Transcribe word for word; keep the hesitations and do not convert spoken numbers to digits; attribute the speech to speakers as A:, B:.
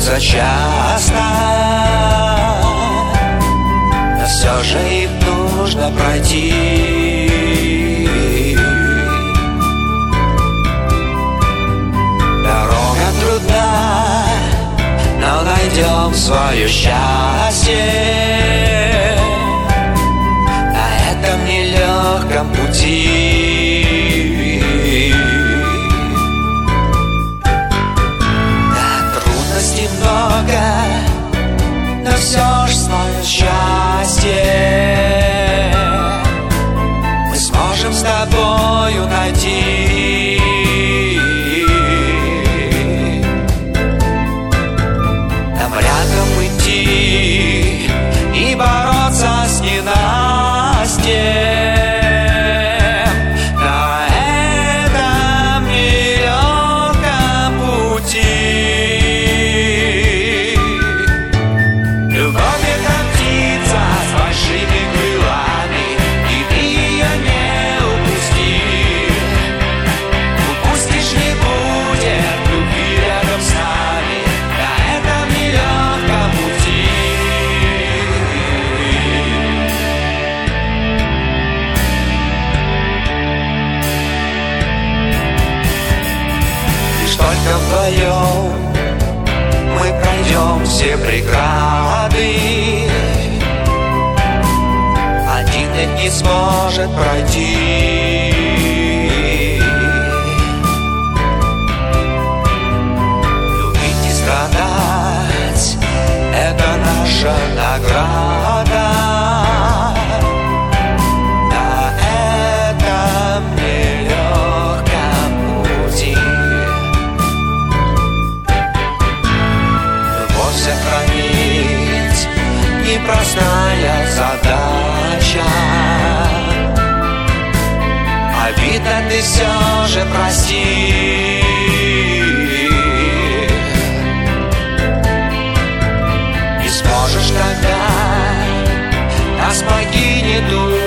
A: случаются часто, но все же их нужно пройти. Дорога трудна, но найдем свое счастье на этом нелегком пути. Да, трудностей много, но все ж свое счастье мы сможем с тобою найти. Нам рядом идти и бороться с ненастьем на этом нелегком пути. Любовь — это птица с большими крылами, и ты ее не упусти. Упустишь — не будет любви рядом с нами на этом нелегком пути. Лишь только вдвоем мы пройдем все преграды, один ведь не сможет пройти. Любить и страдать — это наша награда на этом нелегком пути. Любовь сохранить — непростая задача. Обидно — ты все же прости. Не сможешь — тогда нас покинет душа.